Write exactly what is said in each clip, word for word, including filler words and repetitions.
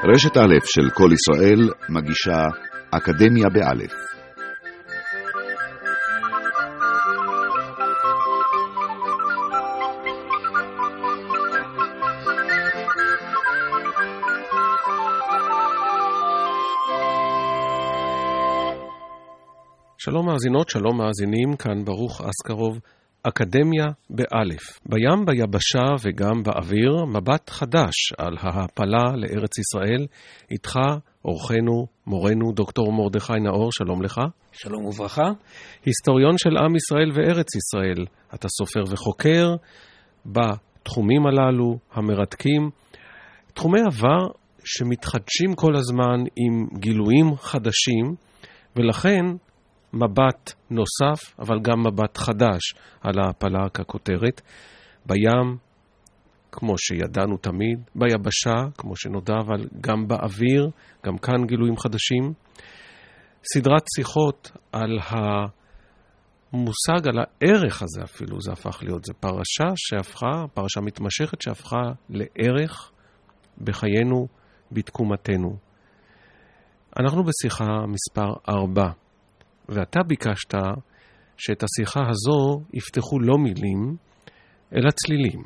רשת א' של כל ישראל מגישה אקדמיה באלף. שלום מאזינות, שלום מאזינים, כאן ברוך אסקרוב, אקדמיה באלף. בים, ביבשה וגם באוויר, מבט חדש על ההעפלה לארץ ישראל. איתך, אורחנו, מורנו, דוקטור מרדכי נאור, שלום לך. שלום וברכה. היסטוריון של עם ישראל וארץ ישראל. אתה סופר וחוקר בתחומים הללו, המרתקים. תחומי עבר שמתחדשים כל הזמן עם גילויים חדשים, ולכן מבט נוסף, אבל גם מבט חדש על ההעפלה ככותרת. בים, כמו שידענו תמיד, ביבשה, כמו שנודע, אבל גם באוויר, גם כאן גילויים חדשים. סדרת שיחות על המושג, על הערך הזה אפילו, זה הפך להיות, זה פרשה שהפכה, פרשה מתמשכת שהפכה לערך בחיינו, בתקומתנו. אנחנו בשיחה מספר ארבע. ואתה ביקשת שאת השיחה הזו יפתחו לא מילים, אלא צלילים.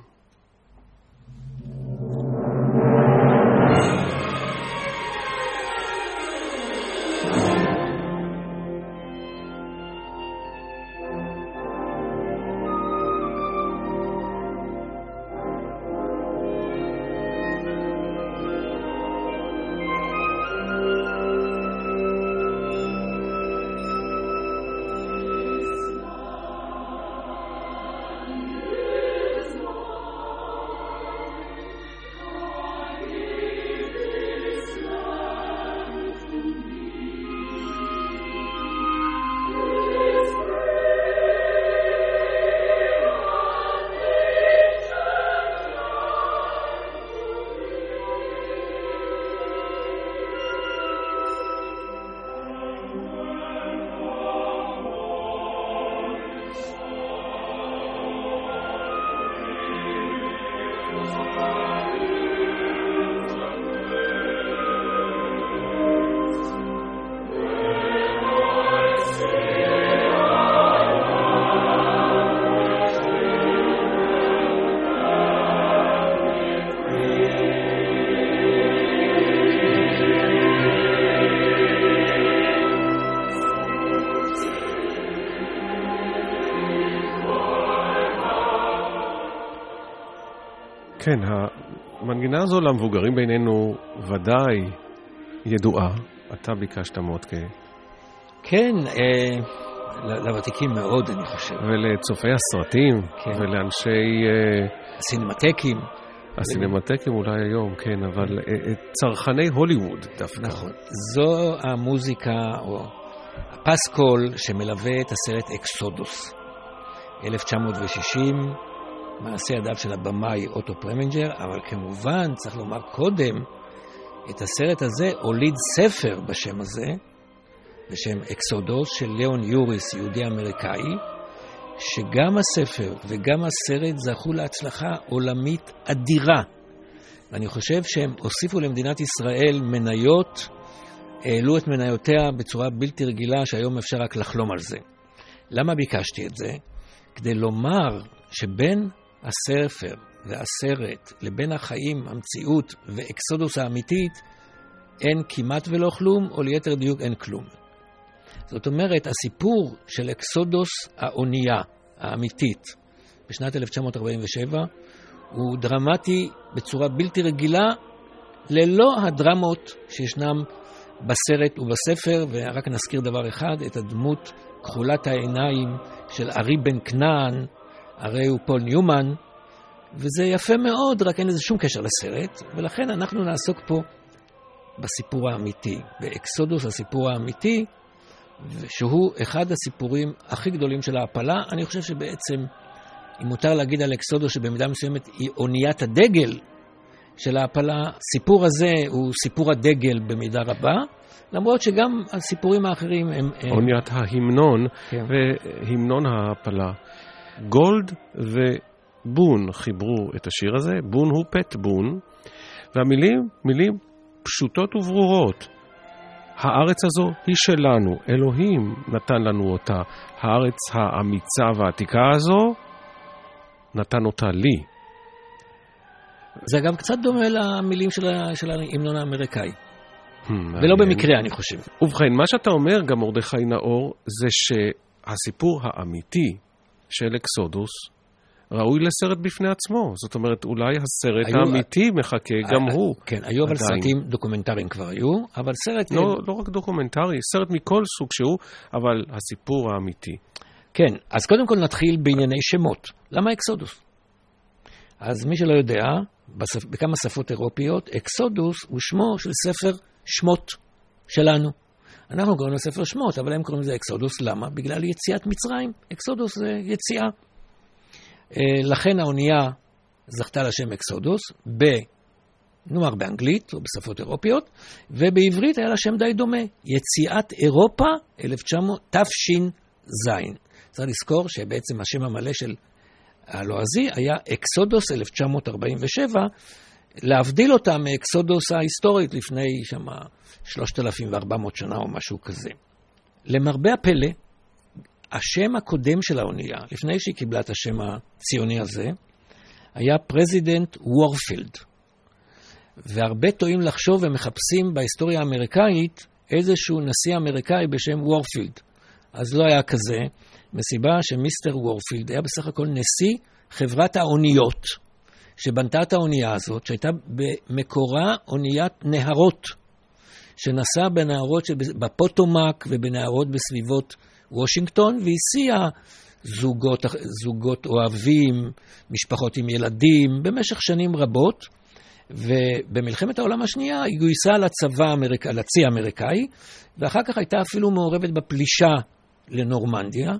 כן, המנגינה הזו למבוגרים בינינו ודאי ידועה. אתה ביקשת מודקה. כן, אה, לוותיקים מאוד, אני חושב. ולצופי הסרטים, כן. ולאנשי אה, הסינמטקים. הסינמטקים אולי היום, כן, אבל אה, צרכני הוליווד דווקא. נכון. זו המוזיקה, או הפסקול שמלווה את הסרט אקסודוס. אלף תשע מאות ושישים, מעשה ידיו של הבמאי אוטו פרמינג'ר, אבל כמובן צריך לומר קודם, את הסרט הזה הוליד ספר בשם הזה, בשם אקסודוס של ליאון יוריס, יהודי אמריקאי, שגם הספר וגם הסרט זכו להצלחה עולמית אדירה. ואני חושב שהם הוסיפו למדינת ישראל מניות, העלו את מניותיה בצורה בלתי רגילה, שהיום אפשר רק לחלום על זה. למה ביקשתי את זה? כדי לומר שבין הספר והסרט לבין החיים, המציאות ואקסודוס האמיתית, אין כמעט ולא כלום, או ליתר דיוק אין כלום. זאת אומרת, הסיפור של אקסודוס האונייה האמיתית בשנת אלף תשע מאות ארבעים ושבע הוא דרמטי בצורה בלתי רגילה, ללא הדרמות שישנם בסרט ובספר. ורק נזכיר דבר אחד, את הדמות כחולת העיניים של ארי בן כנען, הרי הוא פול ניומן, וזה יפה מאוד, רק אין לזה שום קשר לסרט, ולכן אנחנו נעסוק פה בסיפור האמיתי, באקסודוס הסיפור האמיתי, שהוא אחד הסיפורים הכי גדולים של ההעפלה. אני חושב שבעצם, אם מותר להגיד על אקסודוס שבמידה מסוימת היא אוניית הדגל של ההעפלה, סיפור הזה הוא סיפור הדגל במידה רבה, למרות שגם הסיפורים האחרים הם... אוניית ההמנון, כן. והמנון ההעפלה. גולד ובון חיברו את השיר הזה. בון הוא פט בון, והמילים, מילים פשוטות וברורות. הארץ הזו היא שלנו, אלוהים נתן לנו אותה. הארץ האמיצה והעתיקה הזו נתן אותה לי. זה גם קצת דומה למילים של, של ההמנון האמריקאי. ולא במקרה, אני חושב. ובכן, מה שאתה אומר, גם מרדכי נאור, זה שהסיפור האמיתי של אקסודוס ראוי לסרט בפני עצמו. זאת אומרת, אולי הסרט היו, האמיתי מחכה גם ה- הוא. כן, היו אבל סרטים דוקומנטריים כבר היו, אבל סרט... לא, לא רק דוקומנטרי, סרט מכל סוג שהוא, אבל הסיפור האמיתי. כן, אז קודם כל נתחיל בענייני שמות. למה אקסודוס? אז מי שלא יודע, בספ... בכמה שפות אירופיות, אקסודוס הוא שמו של ספר שמות שלנו. אנחנו קוראים לספר שמות, אבל הם קוראים לזה אקסודוס. למה? בגלל יציאת מצרים. אקסודוס זה יציאה. לכן האונייה זכתה לשם אקסודוס, ב... נאמר באנגלית או בשפות אירופיות, ובעברית היה לה שם די דומה. יציאת אירופה תש"ז. צריך לזכור שבעצם השם המלא של הלועזי היה אקסודוס אלף תשע מאות ארבעים ושבע, להבדיל אותה מאקסודוס ההיסטורית לפני שמה שלושת אלפים וארבע מאות שנה או משהו כזה. למרבה הפלא, השם הקודם של האונייה, לפני שהיא קיבלה את השם הציוני הזה, היה פרזידנט וורפילד. והרבה טועים לחשוב ומחפשים בהיסטוריה האמריקאית איזשהו נשיא אמריקאי בשם וורפילד. אז לא היה כזה, מסיבה שמיסטר וורפילד היה בסך הכל נשיא חברת האוניות, שבנתה את האונייה הזאת, שהייתה במקורה אוניית נהרות, שנסעה בנהרות בפוטומק ובנהרות בסביבות וושינגטון, והסיעה זוגות, זוגות אוהבים, משפחות עם ילדים, במשך שנים רבות, ובמלחמת העולם השנייה היא גויסה לצבא האמריק... לצי האמריקאי, ואחר כך הייתה אפילו מעורבת בפלישה לנורמנדיה,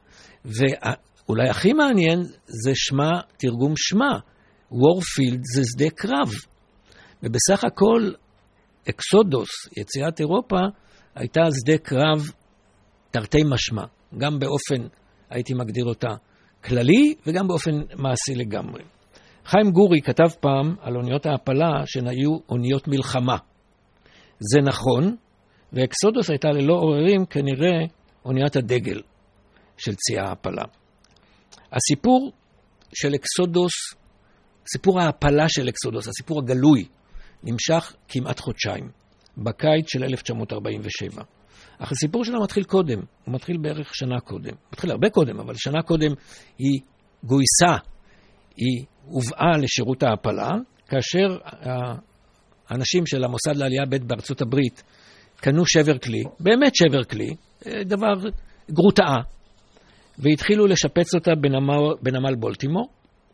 ואולי הכי מעניין זה שמה, תרגום שמה, וורפילד זה שדה קרב, ובסך הכל אקסודוס, יציאת אירופה, הייתה שדה קרב תרתי משמע, גם באופן, הייתי מגדיר אותה, כללי, וגם באופן מעשי לגמרי. חיים גורי כתב פעם על אוניות ההפלה שהן היו אוניות מלחמה. זה נכון, ואקסודוס הייתה ללא עוררים כנראה אוניית הדגל של צי ההפלה. הסיפור של אקסודוס, סיפור ההפלה של אקסודוס, הסיפור הגלוי, נמשך כמעט חודשיים, בקיץ של אלף תשע מאות ארבעים ושבע. אך הסיפור שלה מתחיל קודם, הוא מתחיל בערך שנה קודם. מתחיל הרבה קודם, אבל שנה קודם היא גויסה, היא הובאה לשירות ההפלה, כאשר האנשים של המוסד לעלייה ב' בארצות הברית קנו שבר כלי, באמת שבר כלי, דבר גרוטאה, והתחילו לשפץ אותה בנמל, בנמל בולטימור,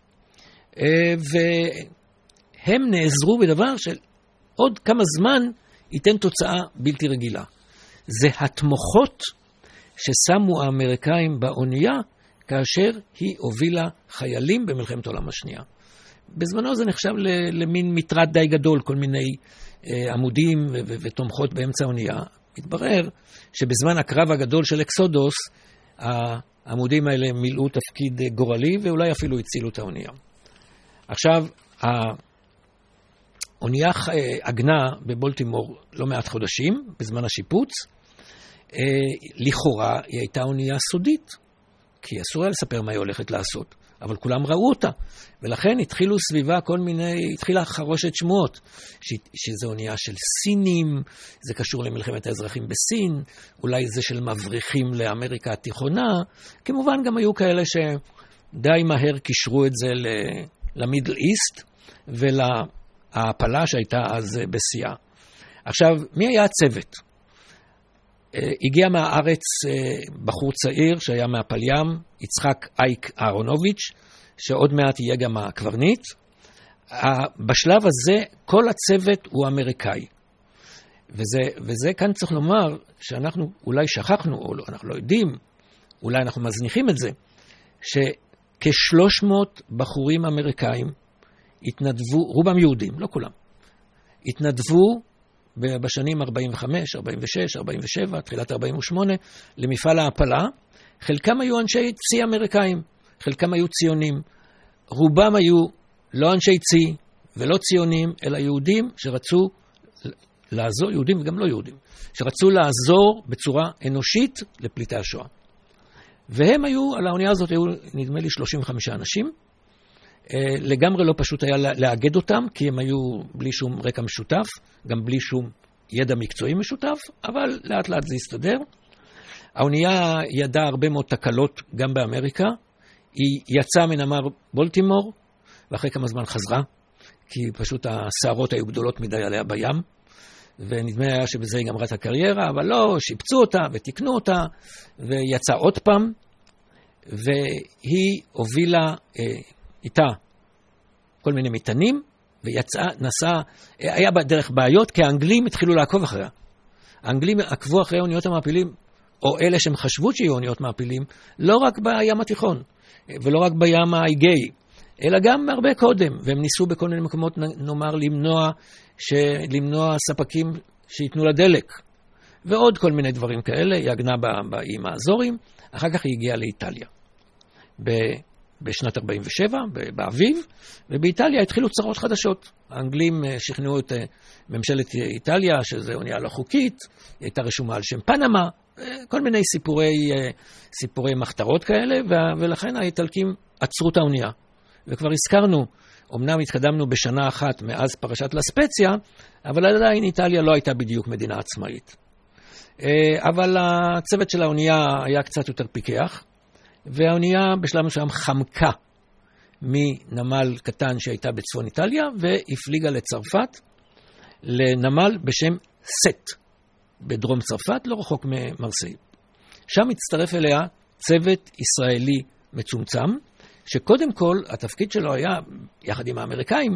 והם נעזרו בדבר של עוד כמה זמן ייתן תוצאה בלתי רגילה. זה התמוחות ששמו האמריקאים באונייה כאשר היא הובילה חיילים במלחמת העולם השנייה. בזמנו זה נחשב למין מטרד די גדול, כל מיני עמודים ותומכות באמצע האונייה. מתברר שבזמן הקרב הגדול של אקסודוס, העמודים האלה מילאו תפקיד גורלי ואולי אפילו הצילו את האונייה. עכשיו, האונייה עגנה בבולטימור לא מעט חודשים, בזמן השיפוץ. לכאורה היא הייתה אונייה סודית, כי אסור היה לספר מה היא הולכת לעשות, אבל כולם ראו אותה, ולכן התחילו סביבה כל מיני, התחילה חרושת שמועות, שזו אונייה של סינים, זה קשור למלחמת האזרחים בסין, אולי זה של מבריחים לאמריקה התיכונה, כמובן גם היו כאלה שדי מהר קישרו את זה למידל איסט, ולהפלה שהייתה אז בשיאה. עכשיו, מי היה הצוות? הגיע מהארץ בחור צעיר שהיה מהפל ים, יצחק אייק אהרונוביץ', שעוד מעט יהיה גם הקברניט. בשלב הזה כל הצוות הוא אמריקאי. וזה, וזה כאן צריך לומר שאנחנו אולי שכחנו, או לא, אנחנו לא יודעים, אולי אנחנו מזניחים את זה, שכ-שלוש מאות בחורים אמריקאים התנדבו, רובם יהודים, לא כולם, התנדבו בשנים ארבעים וחמש, ארבעים ושש, ארבעים ושבע, תחילת ארבעים ושמונה, למפעל ההפלה. חלקם היו אנשי צי אמריקאים, חלקם היו ציונים. רובם היו לא אנשי צי ולא ציונים, אלא יהודים שרצו לעזור, יהודים וגם לא יהודים, שרצו לעזור בצורה אנושית לפליטי השואה. והם היו, על האונייה הזאת היו נדמה לי שלושים וחמישה אנשים, לגמרי לא פשוט היה לאגד אותם, כי הם היו בלי שום רקע משותף, גם בלי שום ידע מקצועי משותף, אבל לאט לאט זה הסתדר. האונייה ידעה הרבה מאוד תקלות גם באמריקה, היא יצאה מנמל בולטימור, ואחרי כמה זמן חזרה, כי פשוט הסערות היו גדולות מדי עליה בים, ונדמה היה שבזה היא גמרה את הקריירה, אבל לא, שיפצו אותה ותקנו אותה, ויצאה עוד פעם, והיא הובילה אה, איתה כל מיני מטענים, ויצאה, נסעה, היה בדרך בעיות, כי האנגלים התחילו לעקוב אחריה. האנגלים עקבו אחרי אוניות המעפילים, או אלה שהם חשבו שיהיו אוניות מעפילים, לא רק בים התיכון, ולא רק בים האיגאי, אלא גם הרבה קודם, והם ניסו בכל מיני מקומות, נאמר, למנוע, למנוע ספקים שיתנו לה דלק, ועוד כל מיני דברים כאלה. היא הגנה באיים האזורים, אחר כך היא הגיעה לאיטליה. בשנת ארבעים ושבע, באביב, ובאיטליה התחילו צרות חדשות. האנגלים שכנעו את ממשלת איטליה, שזה אונייה לא חוקית, היא הייתה רשומה על שם פנמה, כל מיני סיפורי, סיפורי מחתרות כאלה, ולכן האיטלקים עצרו את האונייה. וכבר הזכרנו, אמנם התקדמנו בשנה אחת מאז פרשת לספציה, אבל עדיין איטליה לא הייתה בדיוק מדינה עצמאית. אבל הצוות של האונייה היה קצת יותר פיקח, והאונייה בשלב מסוים חמקה מנמל קטן שהייתה בצפון איטליה, והפליגה לצרפת, לנמל בשם סט, בדרום צרפת, לא רחוק ממרסיי. שם הצטרף אליה צוות ישראלי מצומצם, שקודם כל התפקיד שלו היה, יחד עם האמריקאים,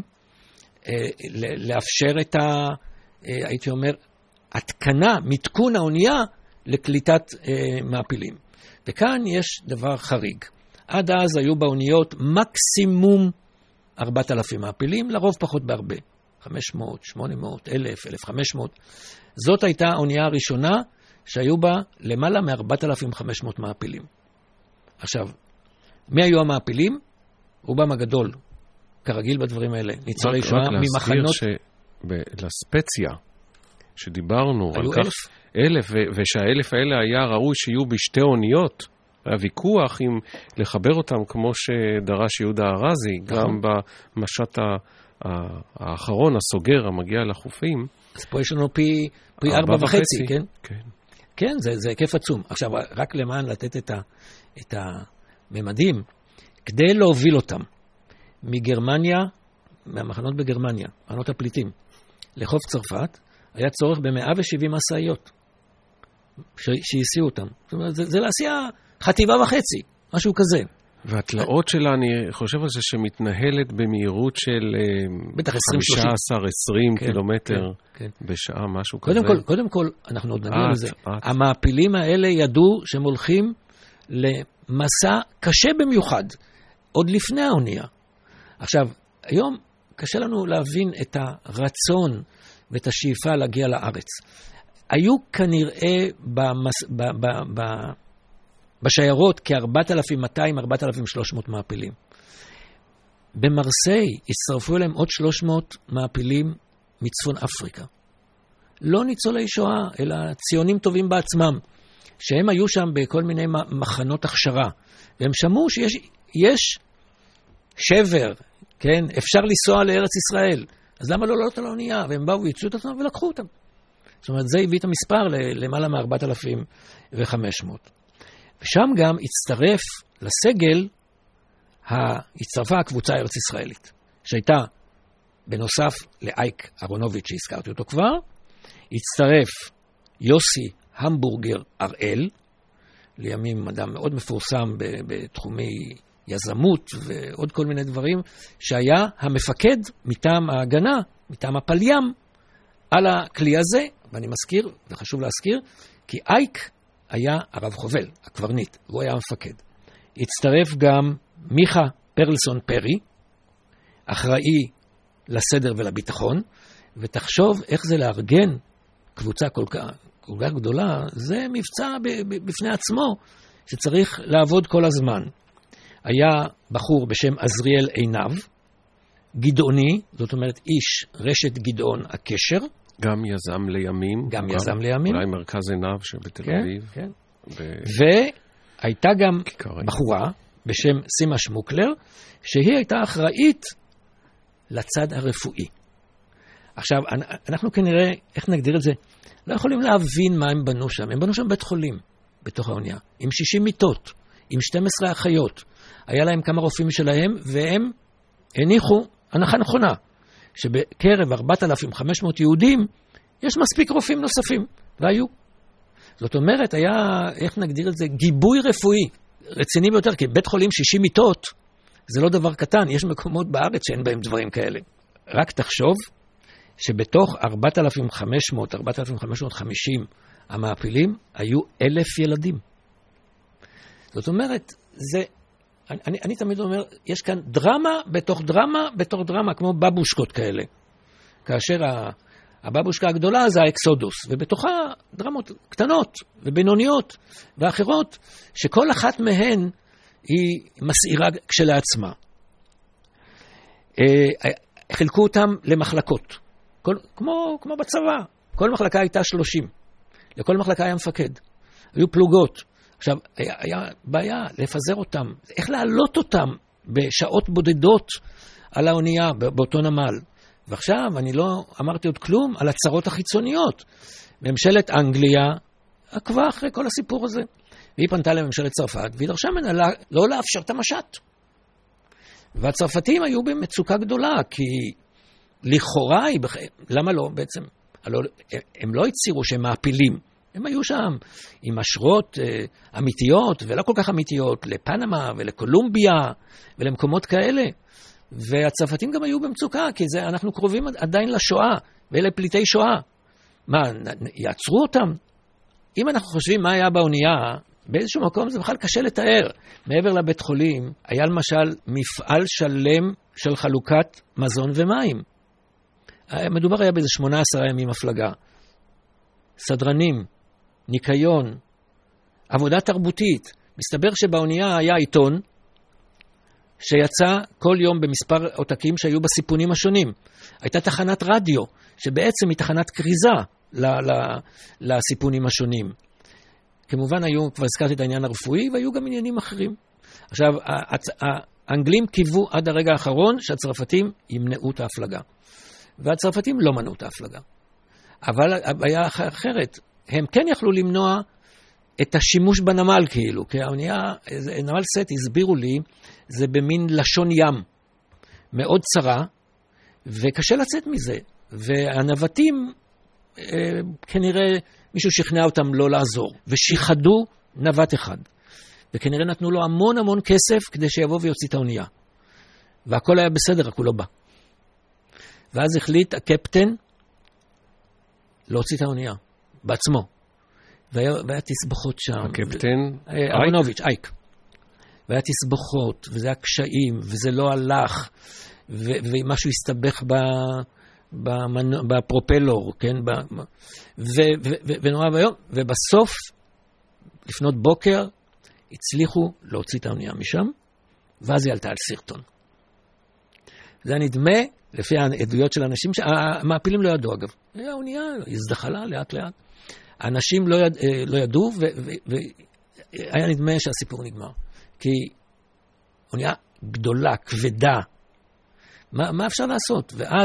לאפשר את ה... הייתי אומר, התקנה, מתקון האונייה לקליטת מעפילים. וכאן יש דבר חריג. עד אז היו באוניות מקסימום ארבעת אלפים מעפילים, לרוב פחות בהרבה. חמש מאות, שמונה מאות, אלף, אלף וחמש מאות. זאת הייתה האונייה הראשונה שהיו בה למעלה מ-ארבעת אלפים וחמש מאות מעפילים. עכשיו, מי היו המעפילים? רובם הגדול, כרגיל בדברים האלה, ניצולי שואה ממחנות... רק להזכיר שלספציה, שדיברנו על כך, אלף, ושהאלף האלה היה ראוי שיהיו בשתי אוניות, היה ויכוח אם לחבר אותם כמו שדרש יהודה ארזי, גם במשט האחרון, הסוגר, המגיע לחופים. אז פה יש לנו פי ארבע וחצי, כן? כן. כן, זה היקף עצום. עכשיו, רק למען לתת את ה... את הממדים, כדי להוביל אותם מגרמניה, מהמחנות בגרמניה, מחנות הפליטים, לחוף צרפת, היה צורך ב-מאה ושבעים מסעיות שהסיעו אותם. זאת אומרת, זה, זה להסיע חטיבה וחצי, משהו כזה. והתלאות שלה, אני חושב על זה שמתנהלת במהירות של חמישה עשר עשרים כן, קילומטר כן, כן. בשעה, משהו קודם כזה. כל, קודם כל, אנחנו עוד נדבר על זה. המעפילים האלה ידעו שהם הולכים למסע קשה במיוחד, עוד לפני האונייה. עכשיו, היום קשה לנו להבין את הרצון ואת השאיפה להגיע לארץ. היו כנראה במס... ב... ב... ב... בשיירות כ-ארבעת אלפים מאתיים עד ארבעת אלפים ושלוש מאות מעפילים. במרסיי הצטרפו אליהם עוד שלוש מאות מעפילים מצפון אפריקה. לא ניצולי שואה, אלא ציונים טובים בעצמם, שהם היו שם בכל מיני מחנות הכשרה, והם שמעו שיש יש שבר, כן? אפשר לנסוע לארץ ישראל, אז למה לא לעלות על האונייה? והם באו ויצאו את עצמם ולקחו אותם. זאת אומרת, זה הביא את המספר למעלה מ-ארבעת אלפים וחמש מאות. ושם גם הצטרף לסגל, הצטרפה הקבוצה הארץ ישראלית, שהייתה בנוסף לאייק אהרונוביץ' שהזכרתי אותו כבר, הצטרף יוסי המבורגר אראל, לימים אדם מאוד מפורסם בתחומי יזמות ועוד כל מיני דברים, שהיה המפקד מטעם ההגנה, מטעם הפלים, על הכלי הזה, ואני מזכיר, וחשוב להזכיר, כי אייק היה הרב חובל, הקברניט, הוא היה המפקד. הצטרף גם מיכה פרלסון פרי, אחראי לסדר ולביטחון, ותחשוב איך זה לארגן קבוצה כל כך, כל כך גדולה, זה מבצע בפני עצמו, שצריך לעבוד כל הזמן. היה בחור בשם עזריאל עינב, גדעוני, זאת אומרת איש רשת גדעון הקשר, גם יזם לימים. גם יזם לימים. אולי מרכז עיניו שבתל כן, אביב. כן. ב... והייתה גם כיכר. בחורה בשם סימה שמוקלר, שהיא הייתה אחראית לצד הרפואי. עכשיו, אנחנו כנראה, איך נגדיר את זה? לא יכולים להבין מה הם בנו שם. הם בנו שם בית חולים, בתוך האונייה, עם שישים מיטות, עם שתים עשרה אחיות. היה להם כמה רופאים שלהם, והם הניחו הנחה נכונה, שבקרב ארבעת אלפים וחמש מאות יהודים, יש מספיק רופאים נוספים, והיו. זאת אומרת, היה, איך נגדיר את זה, גיבוי רפואי, רציני ביותר, כי בית חולים שישים מיטות, זה לא דבר קטן, יש מקומות בארץ שאין בהם דברים כאלה. רק תחשוב, שבתוך ארבעת אלפים וחמש מאות, ארבעת אלפים וחמש מאות וחמישים המעפילים, היו אלף ילדים. זאת אומרת, זה, אני, אני תמיד אומר, יש כאן דרמה בתוך דרמה בתוך דרמה, כמו בבושקות כאלה. כאשר הבבושקה הגדולה זה האקסודוס, ובתוכה דרמות קטנות ובינוניות ואחרות, שכל אחת מהן היא מסעירה כשלעצמה. חילקו אותם למחלקות, כל, כמו, כמו בצבא. כל מחלקה הייתה שלושים. לכל מחלקה היה מפקד. היו פלוגות. עכשיו, היה, היה בעיה לפזר אותם. איך להעלות אותם בשעות בודדות על האונייה, באותו נמל. ועכשיו, אני לא אמרתי עוד כלום על הצרות החיצוניות. ממשלת אנגליה עקבה אחרי כל הסיפור הזה. והיא פנתה לממשלת צרפת, והיא דרשה ממנה לא לאפשר את המשט. והצרפתים היו במצוקה גדולה, כי לכאורה, למה לא בעצם? הם לא הצירו שהם מעפילים. הם היו שם עם אשרות אה, אמיתיות ולא כל כך אמיתיות, לפנמה ולקולומביה ולמקומות כאלה. והצרפתים גם היו במצוקה, כי זה, אנחנו קרובים עדיין לשואה, ואלה פליטי שואה. מה, יעצרו אותם? אם אנחנו חושבים מה היה באונייה, באיזשהו מקום זה בכלל קשה לתאר. מעבר לבית חולים, היה למשל מפעל שלם של חלוקת מזון ומים. מדובר היה באיזה שמונה עשרה ימים הפלגה. סדרנים, ניקיון, עבודה תרבותית. מסתבר שבאונייה היה עיתון שיצא כל יום במספר עותקים שהיו בסיפונים השונים. הייתה תחנת רדיו, שבעצם היא תחנת קריזה לסיפונים השונים. כמובן היו, כבר הזכרתי את העניין הרפואי, והיו גם עניינים אחרים. עכשיו, האנגלים קיוו עד הרגע האחרון שהצרפתים ימנעו את ההפלגה. והצרפתים לא מנעו את ההפלגה. אבל הבעיה אחרת, הם כן יכלו למנוע את השימוש בנמל כאילו, כי האונייה, נמל סט הסבירו לי, זה במין לשון ים, מאוד צרה, וקשה לצאת מזה. והנווטים, כנראה מישהו שכנע אותם לא לעזור, ושיחדו נווט אחד. וכנראה נתנו לו המון המון כסף כדי שיבוא ויוציא את האונייה. והכל היה בסדר, רק הוא לא בא. ואז החליט הקפטן להוציא את האונייה, בעצמו. והיה, והיה תסבוכות שם. הקפטן? אהרונוביץ', אייק. והיה תסבוכות, וזה היה קשיים, וזה לא הלך, ו- ומשהו הסתבך ב... במנוע, בפרופלור, כן? ב... ו- ו- ו- ונורא ביום, ובסוף, לפנות בוקר, הצליחו להוציא את האונייה משם, ואז היא עלתה על סרטון. זה נדמה, לפי העדויות של האנשים, המעפילים לא ידעו אגב. האונייה הזדחלה לאט לאט. האנשים לא, יד, לא ידעו, והיה נדמה שהסיפור נגמר. כי אונייה גדולה, כבדה. מה, מה אפשר לעשות? ואז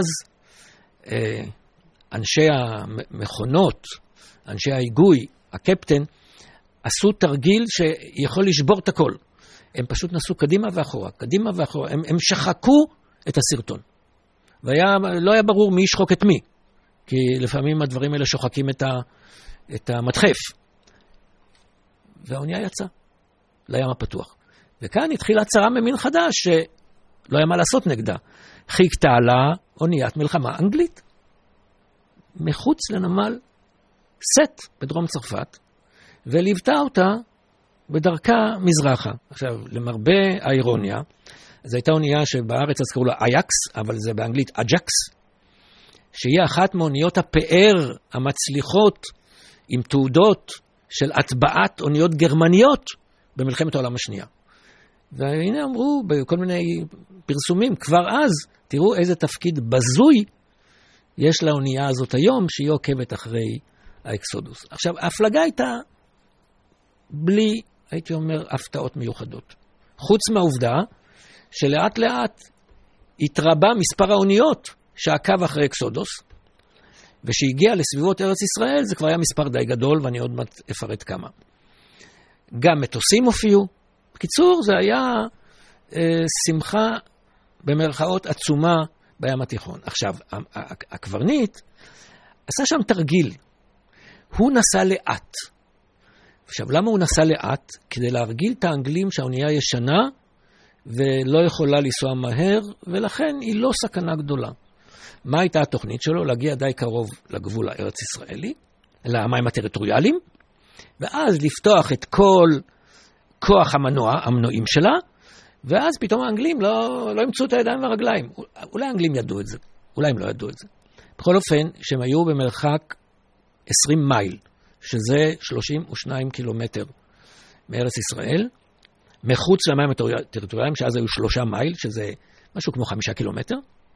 אנשי המכונות, אנשי ההיגוי, הקפטן, עשו תרגיל שיכול לשבור את הכל. הם פשוט נסו קדימה ואחורה, קדימה ואחורה. הם, הם שחקו את הסרטון. ולא היה ברור מי ישחוק את מי. כי לפעמים הדברים האלה שוחקים את, ה, את המדחף. והאונייה יצאה לים הפתוח. וכאן התחילה צרה ממין חדש שלא היה מה לעשות נגדה. חיכתה לה אוניית מלחמה אנגלית. מחוץ לנמל סט בדרום צרפת, וליוותה אותה בדרכה מזרחה. עכשיו, למרבה האירוניה, זו הייתה אונייה שבארץ אז קראו לה אייקס, אבל זה באנגלית אג'קס, שהיא אחת מאוניות הפאר המצליחות עם תעודות של הטבעת אוניות גרמניות במלחמת העולם השנייה. והנה אמרו בכל מיני פרסומים, כבר אז, תראו איזה תפקיד בזוי יש לאונייה הזאת היום שהיא עוקבת אחרי האקסודוס. עכשיו, ההפלגה הייתה בלי, הייתי אומר, הפתעות מיוחדות. חוץ מהעובדה שלאט לאט התרבה מספר האוניות שעקב אחרי אקסודוס, ושהגיע לסביבות ארץ ישראל, זה כבר היה מספר די גדול, ואני עוד מעט אפרט כמה. גם מטוסים הופיעו. בקיצור, זה היה אה, שמחה במרכאות עצומה בים התיכון. עכשיו, הקברניט עשה שם תרגיל. הוא נסע לאט. עכשיו, למה הוא נסע לאט? כדי להרגיל את האנגלים שהאונייה ישנה, ולא יכולה לנסוע מהר, ולכן היא לא סכנה גדולה. מה הייתה התוכנית שלו? להגיע די קרוב לגבול הארץ ישראלי, למים הטריטוריאליים, ואז לפתוח את כל כוח המנוע, המנועים שלה, ואז פתאום האנגלים לא, לא ימצאו את הידיים והרגליים. אולי האנגלים ידעו את זה, אולי הם לא ידעו את זה. בכל אופן, שהם היו במרחק עשרים מייל, שזה שלושים ושניים קילומטר מארץ ישראל, מחוץ למים הטריטוריאליים, שאז היו שלושה מייל, שזה משהו כמו חמישה קילומטר.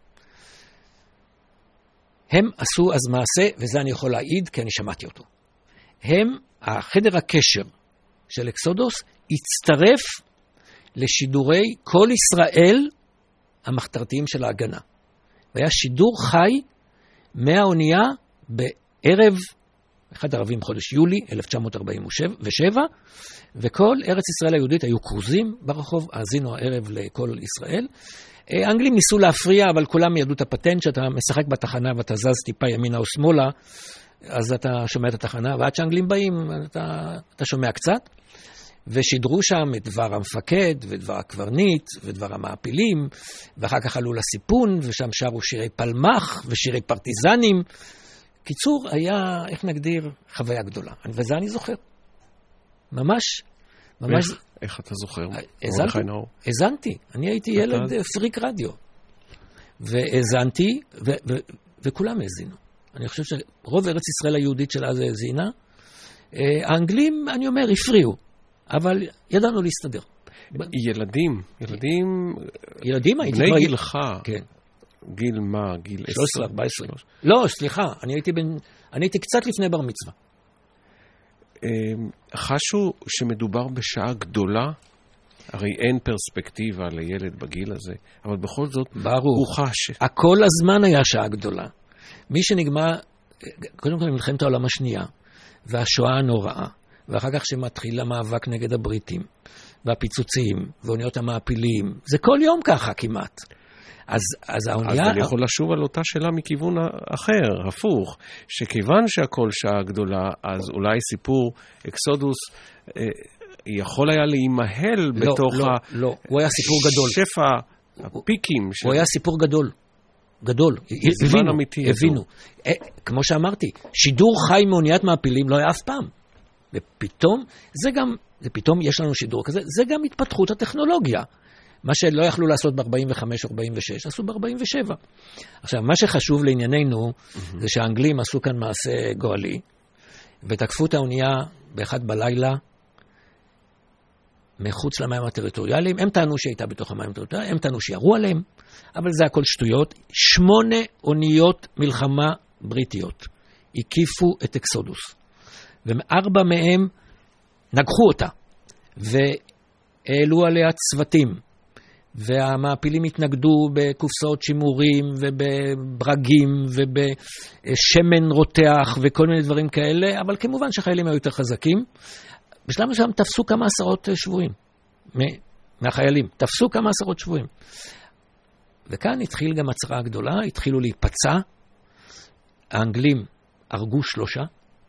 הם עשו אז מעשה, וזה אני יכול להעיד, כי אני שמעתי אותו. הם, החדר הקשר של אקסודוס, הצטרף לשידורי כל ישראל המחתרתיים של ההגנה. והיה שידור חי מהאונייה בערב אחד ערבים חודש יולי אלף תשע מאות ארבעים ושבע, וכל ארץ ישראל היהודית היו קרוזים ברחוב, האזינו הערב לכל ישראל. האנגלים ניסו להפריע, אבל כולם ידעו את הפטנט, שאתה משחק בתחנה ואתה זז טיפה ימינה או שמאלה, אז אתה שומע את התחנה, ועד שהאנגלים באים, אתה, אתה שומע קצת. ושידרו שם את דבר המפקד, ודבר הקברניט, ודבר המעפילים, ואחר כך עלו לסיפון, ושם שרו שירי פלמח, ושירי פרטיזנים. קיצור, היה, איך נגדיר, חוויה גדולה. וזה אני זוכר. ממש, ממש... איך, איך אתה זוכר? הזנתי, הזנתי. אני הייתי ילד פריק רדיו. והזנתי, ו- ו- וכולם האזינו. אני חושב שרוב ארץ ישראל היהודית של אז האזינה. האנגלים, אני אומר, הפריעו. אבל ידענו להסתדר. ילדים, ילדים... ילדים הייתי... בני גילך. כן. גיל מה? גיל שלוש עשרה, ארבע עשרה. לא, סליחה, אני הייתי בין... אני הייתי קצת לפני בר מצווה. חשו שמדובר בשעה גדולה, הרי אין פרספקטיבה לילד בגיל הזה, אבל בכל זאת ברור. הוא חש. הכל הזמן היה שעה גדולה. מי שנגמר, קודם כל מלחמת העולם השנייה, והשואה הנוראה, ואחר כך שמתחיל המאבק נגד הבריטים, והפיצוצים, ואוניות המעפילים, זה כל יום ככה כמעט. אז, אז האונייה... אז אני יכול לשוב על אותה שאלה מכיוון אחר, הפוך, שכיוון שהכל שעה גדולה, אז אולי סיפור אקסודוס אה, יכול היה להימהל לא, בתוך לא, ה... לא, הוא היה סיפור גדול. שפע, הפיקים. הוא של... היה סיפור גדול. גדול. הבינו, הבינו. אה, כמו שאמרתי, שידור חי מאוניית מעפילים לא היה אף פעם. ופתאום, זה גם, זה פתאום יש לנו שידור כזה, זה גם התפתחות הטכנולוגיה. מה שלא יכלו לעשות ב-ארבעים וחמש ארבעים ושש, עשו ב-ארבעים ושבע. עכשיו, מה שחשוב לענייננו, mm-hmm. זה שהאנגלים עשו כאן מעשה גואלי, ותקפו את האונייה באחד בלילה, מחוץ למים הטריטוריאליים. הם טענו שהייתה בתוך המים הטריטוריאליים, הם טענו שירו עליהם, אבל זה הכל שטויות. שמונה אוניות מלחמה בריטיות הקיפו את אקסודוס. וארבע מהם נגחו אותה, והעלו עליה צוותים, והמעפילים התנגדו בקופסאות שימורים, ובברגים, ובשמן רותח, וכל מיני דברים כאלה, אבל כמובן שהחיילים היו יותר חזקים. בשלב מסוים תפסו כמה עשרות שבויים, מהחיילים, תפסו כמה עשרות שבויים. וכאן התחיל גם הצרה הגדולה, התחילו להיפצע, האנגלים הרגו שלושה,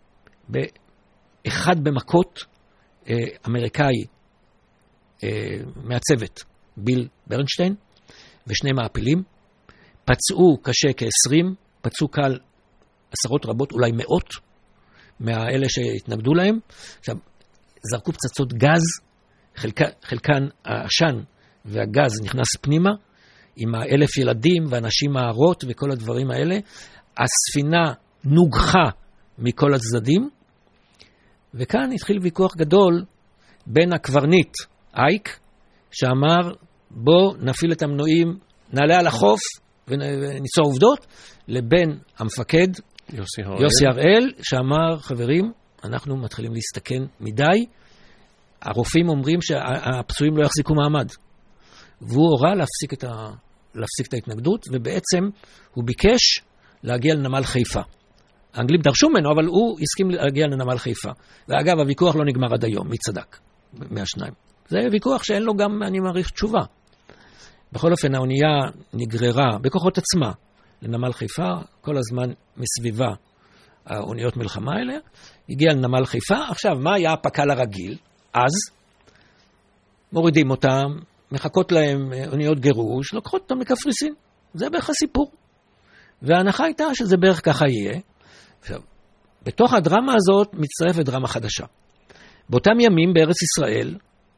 אחד במכות, אה, אמריקאי אה, מהצוות, ביל ברנשטיין, ושני מעפילים, פצעו קשה כ-עשרים, פצעו קל עשרות רבות, אולי מאות, מהאלה שהתנגדו להם. עכשיו, זרקו פצצות גז, חלק, חלקן העשן והגז נכנס פנימה, עם האלף ילדים ואנשים הערות וכל הדברים האלה. הספינה נוגחה מכל הצדדים, וכאן התחיל ויכוח גדול בין הקברניט, אייק, שאמר, בוא נפעיל את המנועים, נעלה על החוף וניצור עובדות, לבין המפקד יוסי הראל. יוסי הראל, שאמר, חברים, אנחנו מתחילים להסתכן מדי, הרופאים אומרים שהפצועים לא יחזיקו מעמד. והוא הורה להפסיק את, ה... להפסיק את ההתנגדות, ובעצם הוא ביקש להגיע לנמל חיפה. האנגלים דרשו ממנו, אבל הוא הסכים להגיע לנמל חיפה. ואגב, הוויכוח לא נגמר עד היום, מי צדק? מהשניים. זה ויכוח שאין לו גם, אני מעריך, תשובה. בכל אופן, האונייה נגררה בכוחות עצמה לנמל חיפה, כל הזמן מסביבה האוניות מלחמה האלה, הגיע לנמל חיפה. עכשיו, מה היה הפק"ל הרגיל? אז מורידים אותם, מחכות להם אוניות גירוש, לוקחות אותם לקפריסין. זה בערך הסיפור. וההנחה הייתה שזה בערך ככה יהיה. עכשיו, בתוך הדרמה הזאת מצטרפת דרמה חדשה. באותם ימים בארץ ישראל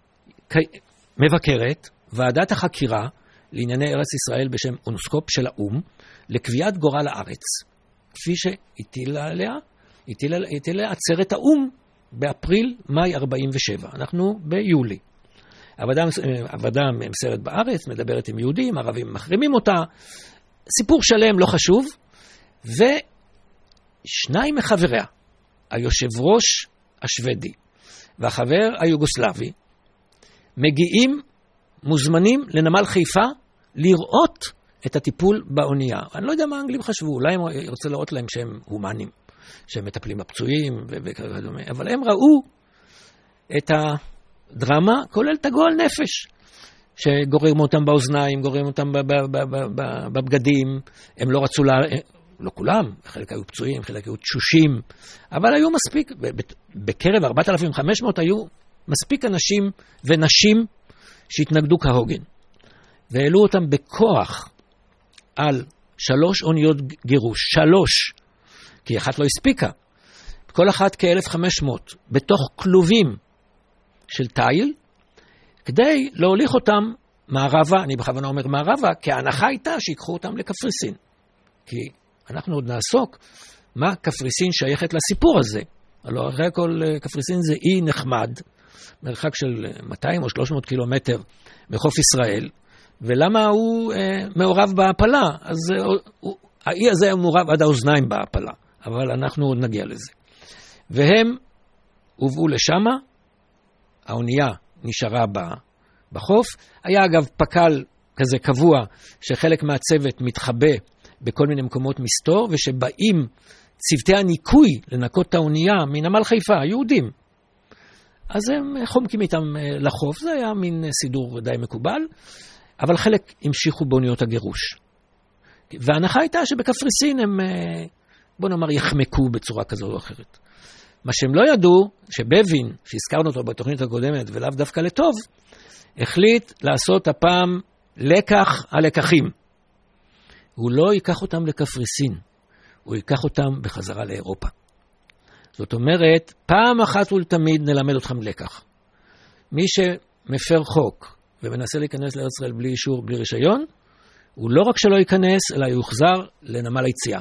מבקרת ועדת החקירה לענייני ארץ ישראל בשם אונסקופ של האום, לקביעת גורל הארץ, כפי שהטילה עליה, הטילה, הטילה עצרת האום באפריל, מאי ארבעים ושבע. אנחנו ביולי. הוועדה מסרת בארץ, מדברת עם יהודים, ערבים מחרימים אותה, סיפור שלם, לא חשוב, ושניים מחבריה, היושב ראש השוודי והחבר היוגוסלבי, מגיעים, מוזמנים לנמל חיפה, לראות את הטיפול באונייה. אני לא יודע מה האנגלים חשבו, אולי הם רוצה לראות להם שהם הומנים, שהם מטפלים בפצועים וכדומה, אבל הם ראו את הדרמה, כולל את הגועל נפש, שגוררים אותם באוזניים, גוררים אותם בבגדים, הם לא רצו, לה... לא כולם, חלק היו פצועים, חלק היו תשושים, אבל היו מספיק, בקרב ארבעת אלפים וחמש מאות היו מספיק אנשים ונשים שהתנגדו כהוגן, והעלו אותם בכוח על שלוש אוניות גירוש, שלוש, כי אחת לא הספיקה, כל אחת כ-אלף וחמש מאות, בתוך כלובים של תיל, כדי להוליך אותם מערבה, אני בכוונה אומר מערבה, כי ההנחה הייתה שיקחו אותם לקפריסין. כי אנחנו עוד נעסוק מה קפריסין שייכת לסיפור הזה. הלוא אחרי הכל קפריסין זה אי נחמד, מרחק של מאתיים או שלוש מאות קילומטר מחוף ישראל, ולמה הוא אה, מעורב בהפלה? אז הוא, האי הזה הוא מעורב עד האוזניים בהפלה, אבל אנחנו עוד נגיע לזה. והם הובאו לשמה, האונייה נשארה בחוף, היה אגב פק"ל כזה קבוע, שחלק מהצוות מתחבא בכל מיני מקומות מסתור, ושבאים צוותי הניקוי לנקות את האונייה מנמל חיפה, היהודים. אז הם חומקים איתם לחוף, זה היה מין סידור די מקובל, אבל חלק המשיכו באוניות הגירוש. וההנחה הייתה שבקפריסין הם, בוא נאמר, יחמקו בצורה כזו או אחרת. מה שהם לא ידעו, שבבין, שהזכרנו אותו בתוכנית הקודמת, ולאו דווקא לטוב, החליט לעשות הפעם לקח הלקחים. הוא לא ייקח אותם לקפריסין, הוא ייקח אותם בחזרה לאירופה. זאת אומרת, פעם אחת ולתמיד נלמד אתכם לקח. מי שמפר חוק ומנסה להיכנס לארץ ישראל בלי אישור, בלי רישיון, הוא לא רק שלא ייכנס, אלא יוחזר לנמל היציאה.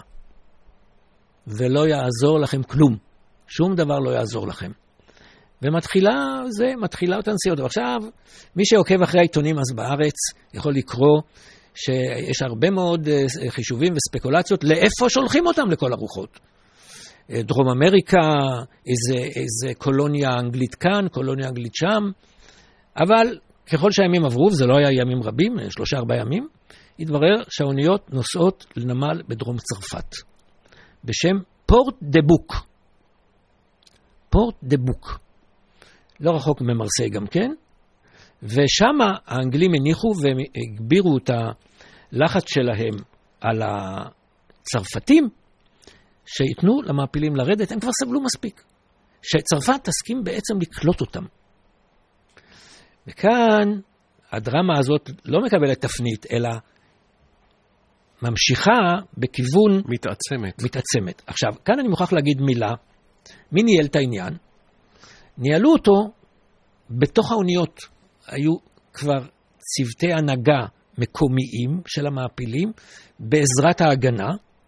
ולא יעזור לכם כלום. שום דבר לא יעזור לכם. ומתחילה זה, מתחילה אותה נסיעות. ועכשיו, מי שעוקב אחרי העיתונים אז בארץ, יכול לקרוא שיש הרבה מאוד חישובים וספקולציות לאיפה שולחים אותם לכל הרוחות. דרום אמריקה, איזה, איזה קולוניה אנגלית כאן, קולוניה אנגלית שם, אבל ככל שהימים עברו, וזה לא היה ימים רבים, שלושה ארבעה ימים, התברר שהאוניות נוסעות לנמל בדרום צרפת, בשם פורט דה בוק. פורט דה בוק. לא רחוק ממרסיי גם כן, ושם האנגלים הניחו והגבירו את הלחץ שלהם על הצרפתים, שיתנו למעפילים לרדת, הם כבר סבלו מספיק. שצרפת תסכים בעצם לקלוט אותם. וכאן הדרמה הזאת לא מקבלת תפנית, אלא ממשיכה בכיוון מתעצמת. מתעצמת. עכשיו, כאן אני מוכרח להגיד מילה, מי ניהל את העניין? ניהלו אותו בתוך האוניות, היו כבר צוותי הנהגה מקומיים של המעפילים, בעזרת ההגנה,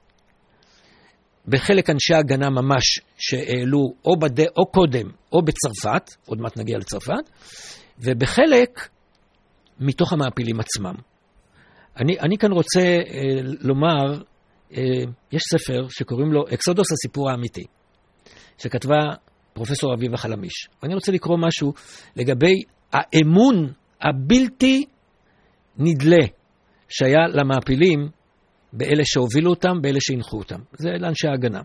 בחלק אנשי ההגנה ממש שהעלו או, בד... או קודם או בצרפת, עוד מעט נגיע לצרפת, ובחלק מתוך המעפילים עצמם. אני, אני כאן רוצה אה, לומר, אה, יש ספר שקוראים לו אקסודוס הסיפור האמיתי, שכתבה פרופסור אביבה חלמיש. ואני רוצה לקרוא משהו לגבי האמון הבלתי נדלה שהיה למעפילים באלה שהובילו אותם, באלה שהנחו אותם. זה לאנשי ההגנה.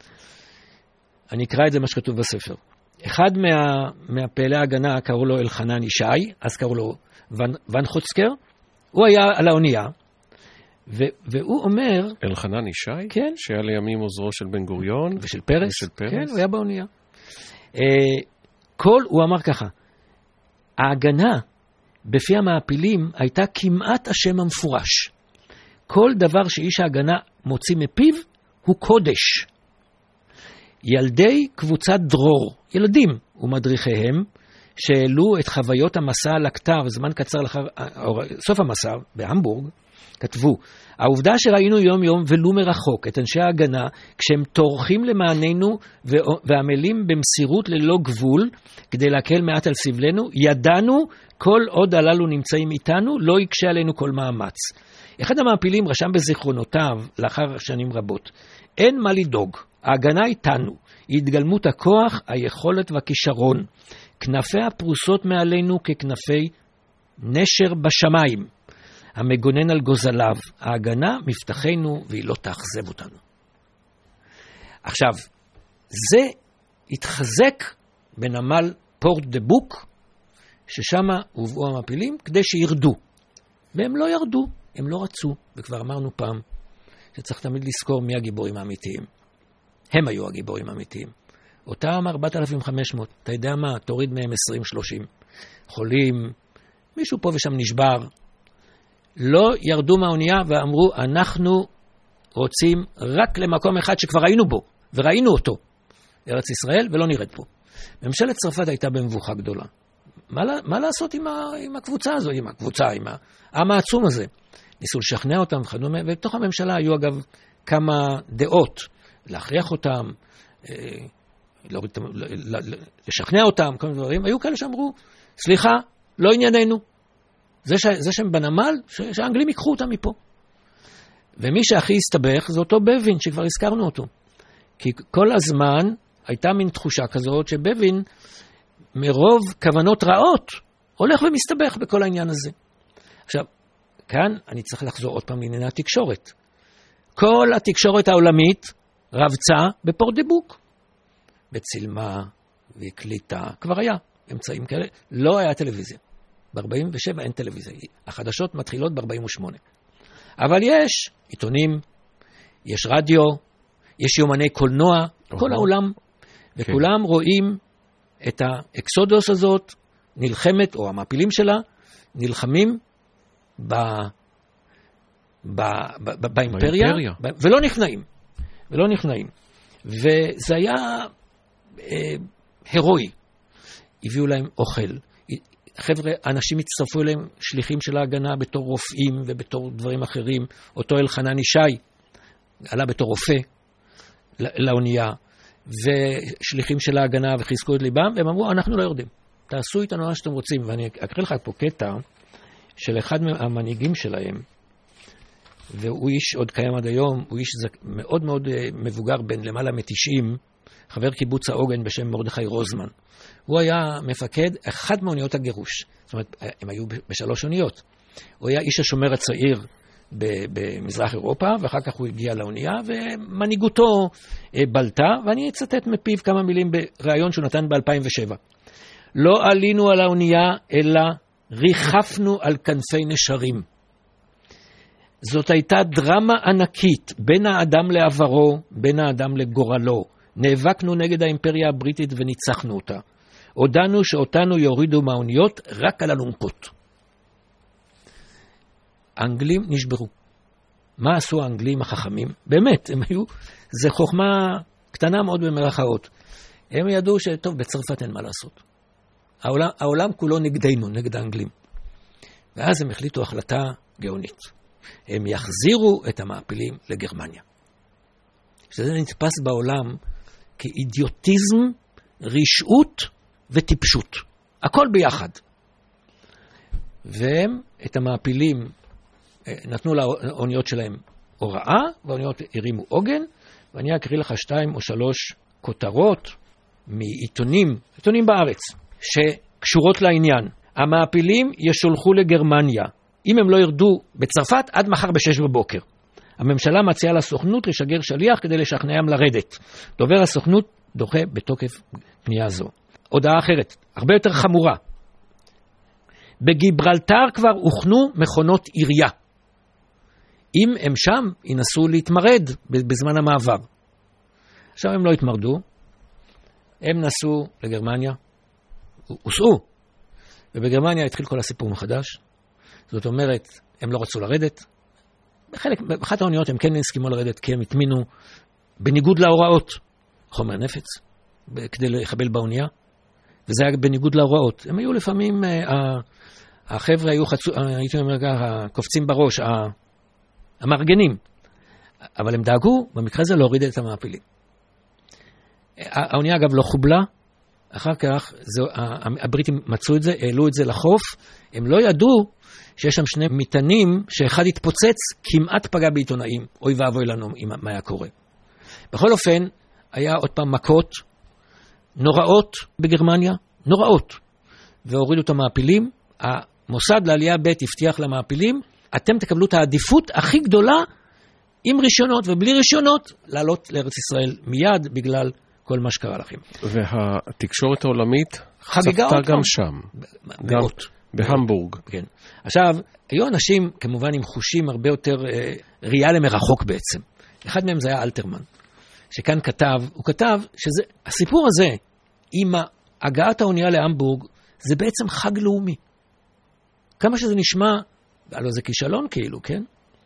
אני אקרא את זה מה שכתוב בספר. אחד מה, מהפעלי ההגנה קראו לו אלחנן ישי, אז קראו לו ון, ון חוצקר, הוא היה על האונייה, ו, והוא אומר... אלחנן ישי? כן. שהיה לימים עוזרו של בן גוריון. ושל פרס. ושל פרס. כן, הוא היה באונייה. אה, כל, הוא אמר ככה, ההגנה בפי המעפילים הייתה כמעט השם המפורש. כל דבר שאיש ההגנה מוציא מפיו הוא קודש. ילדי קבוצת דרור, ילדים ומדריכיהם, שהעלו את חוויות המסע על הכתב, זמן קצר לאחר סוף המסע, בהמבורג, כתבו, העובדה שראינו יום יום ולו מרחוק את אנשי ההגנה, כשהם טורחים למעננו ועמלים במסירות ללא גבול, כדי להקל מעט על סבלנו, ידענו כל עוד הללו נמצאים איתנו, לא יקשה עלינו כל מאמץ. אחד המעפילים רשם בזיכרונותיו, לאחר שנים רבות, אין מה לדאוג, ההגנה איתנו, היא התגלמות הכוח, היכולת והכישרון. כנפי הפרוסות מעלינו ככנפי נשר בשמיים, המגונן על גוזליו, ההגנה מבטחנו והיא לא תאכזב אותנו. עכשיו, זה התחזק בנמל פורט דה בוק, ששם הובאו המעפילים כדי שירדו. והם לא ירדו, הם לא רצו, וכבר אמרנו פעם, שצריך תמיד לזכור מי הגיבורים האמיתיים. הם היו הגיבורים האמיתיים. אותם ארבעת אלפים וחמש מאות, אתה יודע מה, תוריד מהם עשרים שלושים. חולים, מישהו פה ושם נשבר. לא ירדו מהאונייה ואמרו, אנחנו רוצים רק למקום אחד שכבר היינו בו, וראינו אותו, ארץ ישראל, ולא נרד פה. ממשלת צרפת הייתה במבוכה גדולה. מה, מה לעשות עם, ה, עם הקבוצה הזו, עם הקבוצה, עם העם העצום הזה? ניסו לשכנע אותם, וכדומה, ובתוך הממשלה היו אגב כמה דעות, להכריח אותם, לא, לשכנע אותם, כל מיני דברים. היו כאלה שאמרו, סליחה, לא ענייננו. זה, ש, זה שהם בנמל, ש, שהאנגלים ייקחו אותם מפה. ומי שהכי הסתבך זה אותו בבין, שכבר הזכרנו אותו. כי כל הזמן הייתה מין תחושה כזאת שבבין, מרוב כוונות רעות, הולך ומסתבך בכל העניין הזה. עכשיו, כאן אני צריך לחזור עוד פעם לענייני התקשורת. כל התקשורת העולמית רבצה בפורט דה בוק. בצילמה והקליטה, כבר היה אמצעים כאלה, לא היה טלוויזיה. ב-ארבעים ושבע אין טלוויזיה. החדשות מתחילות ב-ארבעים ושמונה. אבל יש עיתונים, יש רדיו, יש יומני קולנוע, okay. כל העולם, וכולם okay. רואים את האקסודוס הזאת, נלחמת, או המעפילים שלה, נלחמים ב... ב... ב... ב... באימפריה, ב... ולא נכנעים. ולא נכנעים. וזה היה אה, הרואי. הביאו להם אוכל. חבר'ה, אנשים הצטרפו אליהם, שליחים של ההגנה בתור רופאים ובתור דברים אחרים. אותו אלחנן ישי עלה בתור רופא לאונייה, ושליחים של ההגנה וחיזקו את ליבם, והם אמרו, אנחנו לא יורדים. תעשו איתנו מה שאתם רוצים. ואני אקריא לך פה קטע של אחד מהמנהיגים שלהם, והוא איש עוד קיים עד היום, הוא איש מאוד מאוד מבוגר, בין למעלה מ-תשעים, חבר קיבוץ העוגן בשם מרדכי רוזמן. הוא היה מפקד אחד מאוניות הגירוש. זאת אומרת, הם היו בשלוש אוניות. הוא היה איש השומר הצעיר במזרח אירופה, ואחר כך הוא הגיע לאונייה, ומנהיגותו בלטה, ואני אצטט מפיו כמה מילים בריאיון שהוא נתן ב-אלפיים ושבע. לא עלינו על האונייה, אלא ריחפנו על כנפי נשרים. זאת הייתה דרמה ענקית, בין האדם לעברו, בין האדם לגורלו. נאבקנו נגד האימפריה הבריטית וניצחנו אותה. הודענו שאותנו יורידו מהאוניות רק על אלונקות. האנגלים נשברו. מה עשו האנגלים החכמים? באמת, הם היו, זה חוכמה קטנה מאוד במרכאות. הם ידעו שטוב, בצרפת אין מה לעשות. העולם, העולם כולו נגדנו, נגד האנגלים. ואז הם החליטו החלטה גאונית. הם יחזירו את המעפילים לגרמניה. שזה נתפס בעולם כאידיוטיזם, רשעות וטיפשות. הכל ביחד. והם את המעפילים נתנו לאוניות שלהם הוראה, והאוניות הרימו עוגן, ואני אקריא לך שתיים או שלוש כותרות מעיתונים, עיתונים בארץ, שקשורות לעניין. המעפילים ישולחו לגרמניה. אם הם לא ירדו בצרפת, עד מחר בשש בבוקר. הממשלה מציעה לסוכנות לשגר שליח כדי לשכנעם לרדת. דובר הסוכנות דוחה בתוקף פנייה זו. הודעה אחרת, הרבה יותר חמורה. בגיברלטר כבר הוכנו מכונות עירייה. אם הם שם, ינסו להתמרד בזמן המעבר. עכשיו הם לא התמרדו, הם נסעו לגרמניה, הוסעו, ובגרמניה התחיל כל הסיפור מחדש. זאת אומרת, הם לא רצו לרדת. בחלק, באחת האוניות הם כן הסכימו לרדת, כי הם התמינו בניגוד להוראות חומר נפץ, כדי לחבל באונייה, וזה היה בניגוד להוראות. הם היו לפעמים, החבר'ה היו חצו, הייתי אומר, הקופצים בראש, המארגנים, אבל הם דאגו, במקרה הזה, להוריד את המעפילים. האונייה, אגב, לא חובלה, אחר כך, זו, הבריטים מצאו את זה, העלו את זה לחוף, הם לא ידעו שיש שם שני מטענים, שאחד התפוצץ, כמעט פגע בעיתונאים, אוי ואבוי לנו מה היה קורה. בכל אופן, היה עוד פעם מכות, נוראות בגרמניה, נוראות, והורידו את המעפילים, המוסד לעלייה ב' הבטיח למעפילים, אתם תקבלו את העדיפות הכי גדולה, עם רישיונות ובלי רישיונות, לעלות לארץ ישראל מיד, בגלל כל מה שקרה לכם. והתקשורת העולמית צפתה גם שם. מאות. בהמבורג. כן. עכשיו, היו אנשים, כמובן, עם חושים הרבה יותר אה, ראייה למרחוק בעצם. אחד מהם זה היה אלתרמן, שכאן כתב, הוא כתב שזה, הסיפור הזה, עם הגעת האונייה להמבורג, זה בעצם חג לאומי. כמה שזה נשמע, הלוא זה כישלון כאילו, כן?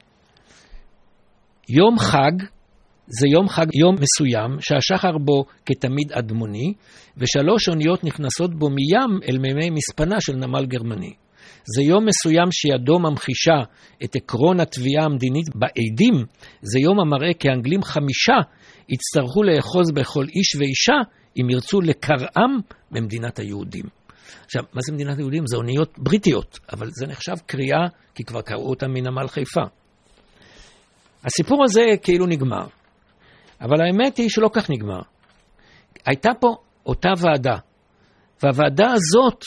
יום חג, זה יום חג, יום מסוים, שהשחר בו כתמיד אדמוני, ושלוש אוניות נכנסות בו מים אל מימי מספנה של נמל גרמני. זה יום מסוים שידו ממחישה את עקרון התביעה המדינית בעדים, זה יום המראה כי האנגלים חמישה יצטרכו לאחוז בכל איש ואישה, אם ירצו לקרעם במדינת היהודים. עכשיו, מה זה מדינת היהודים? זה אוניות בריטיות, אבל זה נחשב קריאה, כי כבר קראו אותם מנמל חיפה. הסיפור הזה כאילו נגמר. אבל האמת היא שלא כך נגמר. הייתה פה אותה ועדה, והוועדה הזאת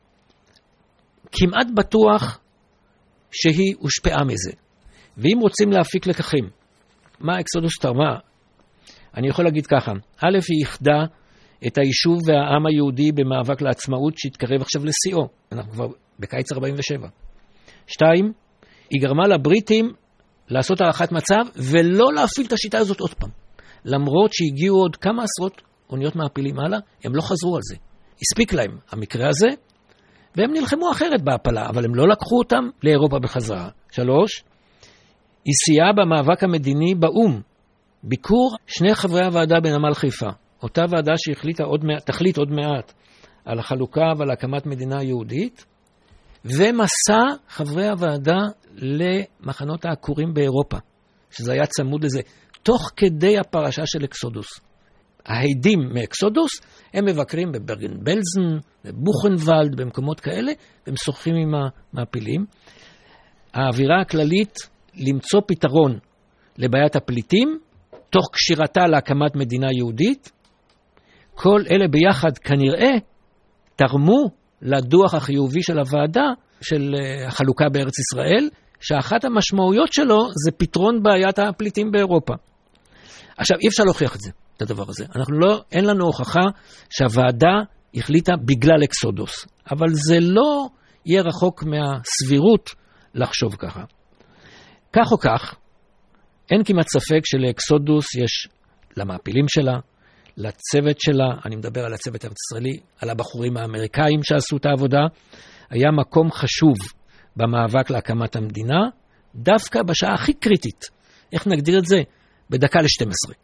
כמעט בטוח שהיא הושפעה מזה. ואם רוצים להפיק לקחים, מה האקסודוס תרמה? אני יכול להגיד ככה, א', היא יחדה את היישוב והעם היהודי במאבק לעצמאות שהתקרב עכשיו לשיאו. אנחנו כבר בקיץ ארבעים ושבע. שתיים, היא גרמה לבריטים לעשות הערכת מצב ולא להפעיל את השיטה הזאת עוד פעם. למרות שהגיעו עוד כמה עשרות אוניות מעפילים הלאה, הם לא חזרו על זה. הספיק להם המקרה הזה, והם נלחמו אחרת בהפלה, אבל הם לא לקחו אותם לאירופה בחזרה. שלוש, היא סייעה במאבק המדיני באום, ביקור שני חברי הוועדה בנמל חיפה, אותה ועדה שהחליטה עוד מעט, תחליט עוד מעט על החלוקה ועל הקמת מדינה יהודית, ומסע חברי הוועדה למחנות העקורים באירופה, שזה היה צמוד לזה, תוך כדי הפרשה של אקסודוס. ההדים מאקסודוס, הם מבקרים בברגן בלזן, בבוכנוולד, במקומות כאלה, והם שוחחים עם המעפילים. האווירה הכללית למצוא פתרון לבעיית הפליטים, תוך קשירתה להקמת מדינה יהודית. כל אלה ביחד כנראה תרמו לדוח החיובי של הוועדה, של החלוקה בארץ ישראל, שאחת המשמעויות שלו זה פתרון בעיית הפליטים באירופה. עכשיו, אי אפשר להוכיח את זה, את הדבר הזה. אנחנו לא, אין לנו הוכחה שהוועדה החליטה בגלל אקסודוס. אבל זה לא יהיה רחוק מהסבירות לחשוב ככה. כך או כך, אין כמעט ספק שלאקסודוס יש למעפילים שלה, לצוות שלה, אני מדבר על הצוות הארץ ישראלי, על הבחורים האמריקאים שעשו את העבודה, היה מקום חשוב במאבק להקמת המדינה, דווקא בשעה הכי קריטית. איך נגדיר את זה? בדקה ל-שתים עשרה.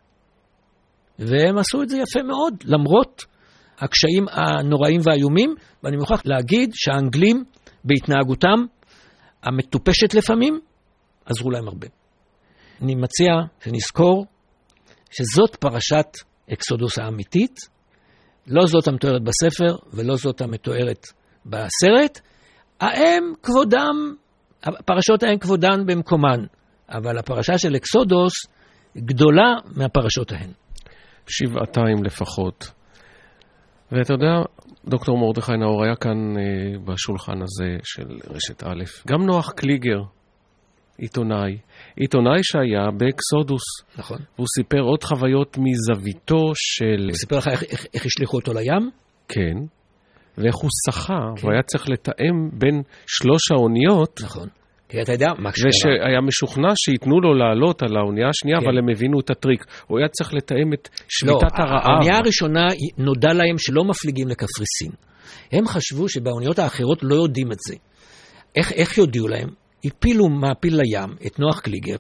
והם עשו את זה יפה מאוד, למרות הקשיים הנוראים והאיומים, ואני מוכרח להגיד שהאנגלים בהתנהגותם המטופשת לפעמים, עזרו להם הרבה. אני מציע שנזכור שזאת פרשת אקסודוס האמיתית, לא זאת המתוארת בספר ולא זאת המתוארת בסרט. הם כבודם הפרשות ההן כבודן במקומן, אבל הפרשה של אקסודוס גדולה מהפרשות ההן. שבעתיים לפחות. ואתה יודע, דוקטור מרדכי נאור היה כאן אה, בשולחן הזה של רשת א', גם נוח קליגר, עיתונאי, עיתונאי שהיה באקסודוס. נכון. והוא סיפר עוד חוויות מזוויתו של... הוא סיפר לך איך, איך, איך השליחו אותו לים? כן. ואיך הוא שחה, כן. והוא היה צריך לתאם בין שלוש האוניות. נכון. כי אתה יודע, מה שקרה. ושהיה משוכנע שיתנו לו לעלות על האונייה השנייה, כן. אבל הם הבינו את הטריק. הוא היה צריך לתאם את שביתת לא, הרעב. האונייה הראשונה נודע להם שלא מפליגים לקפריסין. הם חשבו שבאוניות האחרות לא יודעים את זה. איך, איך יודיעו להם? הפילו מעפיל לים את נוח קליגר,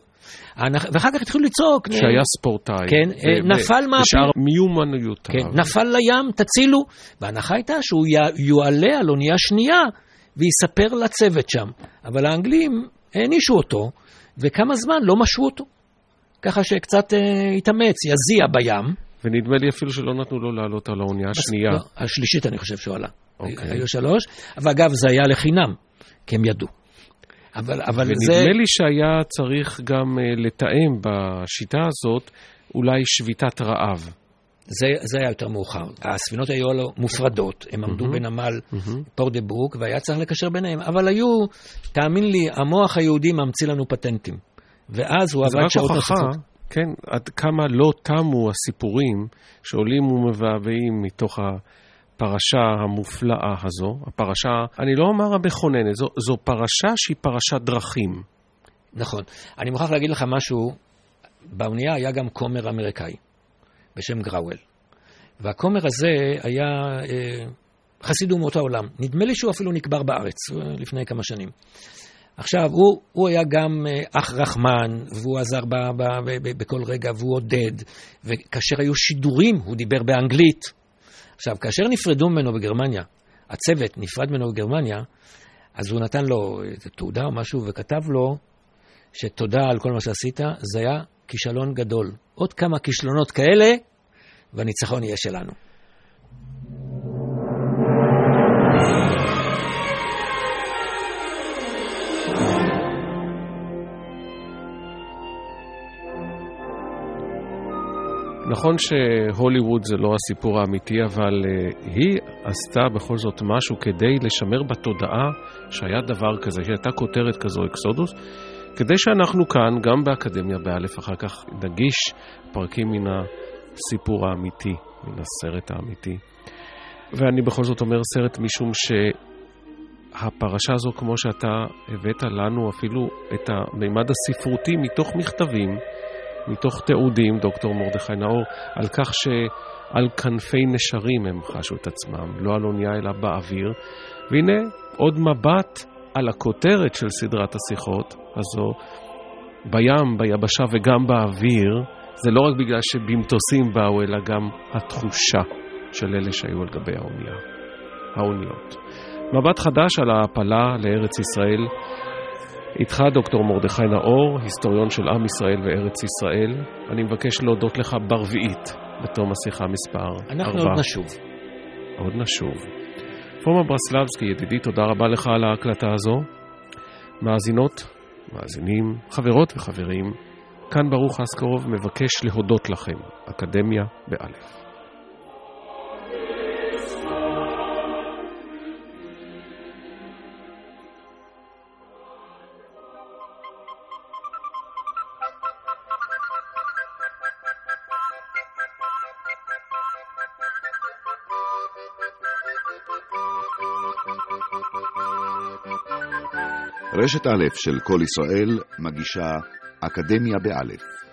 ואחר כך התחילו לצעוק. שהיה ספורטאי. כן, ו- נפל מעפיל. ושאר מיומנויותיו. כן, נפל לים, תצילו. וההנחה הייתה שהוא יועלה על אונייה שנייה, ויספר לצוות שם. אבל האנגלים הענישו אותו, וכמה זמן לא משו אותו. ככה שקצת אה, התאמץ, יזיע בים. ונדמה לי אפילו שלא נתנו לו לעלות על האונייה השנייה. לא, השלישית אני חושב שהוא עלה. אוקיי. היו שלוש, ואגב זה היה לחינם, כי הם ידעו. אבל, אבל ונדמה זה... לי שהיה צריך גם uh, לתאם בשיטה הזאת אולי שביתת רעב. זה, זה היה יותר מאוחר. הספינות היו לו מופרדות, הם עמדו mm-hmm. בנמל mm-hmm. פורט דה ברוק, והיה צריך לקשר ביניהם. אבל היו, תאמין לי, המוח היהודי ממציא לנו פטנטים. ואז הוא עבד שעות נוספות. כן, עד כמה לא תמו הסיפורים שעולים ומבעבעים מתוך הפרשה המופלאה הזו. הפרשה, אני לא אומר המכוננת, זו, זו פרשה שהיא פרשת דרכים. נכון. אני מוכרח להגיד לך משהו, באונייה היה גם כומר אמריקאי, בשם גראוול. והכומר הזה היה אה, חסיד אומות העולם. נדמה לי שהוא אפילו נקבר בארץ לפני כמה שנים. עכשיו, הוא, הוא היה גם אח רחמן, והוא עזר ב, ב, ב, ב, בכל רגע, והוא עודד, וכאשר היו שידורים, הוא דיבר באנגלית. עכשיו, כאשר נפרדו ממנו בגרמניה, הצוות נפרד ממנו בגרמניה, אז הוא נתן לו תעודה או משהו, וכתב לו שתודה על כל מה שעשית, זה היה כישלון גדול. עוד כמה כישלונות כאלה, והניצחון יהיה שלנו. נכון שהוליווד זה לא הסיפור האמיתי, אבל uh, היא עשתה בכל זאת משהו כדי לשמר בתודעה שהיה דבר כזה, שהייתה כותרת כזו, אקסודוס, כדי שאנחנו כאן, גם באקדמיה באלף, אחר כך נגיש פרקים מן הסיפור האמיתי, מן הסרט האמיתי. ואני בכל זאת אומר סרט משום שהפרשה הזו, כמו שאתה הבאת לנו אפילו את המימד הספרותי מתוך מכתבים, מתוך תיעודים, דוקטור מרדכי נאור, על כך שעל כנפי נשרים הם חשו את עצמם, לא על אונייה אלא באוויר. והנה עוד מבט על הכותרת של סדרת השיחות הזו, בים, ביבשה וגם באוויר. זה לא רק בגלל שבמטוסים באו, אלא גם התחושה של אלה שהיו על גבי האונייה, האוניות. מבט חדש על ההפלה לארץ ישראל. איתך דוקטור מרדכי נאור, היסטוריון של עם ישראל וארץ ישראל. אני מבקש להודות לך ברביעית בתום השיחה מספר אנחנו ארבע. עוד נשוב. עוד נשוב. פורמה ברסלבסקי, ידידי, תודה רבה לך על ההקלטה הזו. מאזינות, מאזינים, חברות וחברים, כאן ברוך אסקרוב מבקש להודות לכם, אקדמיה באלף. רשת א' של כל ישראל מגישה אקדמיה באלף.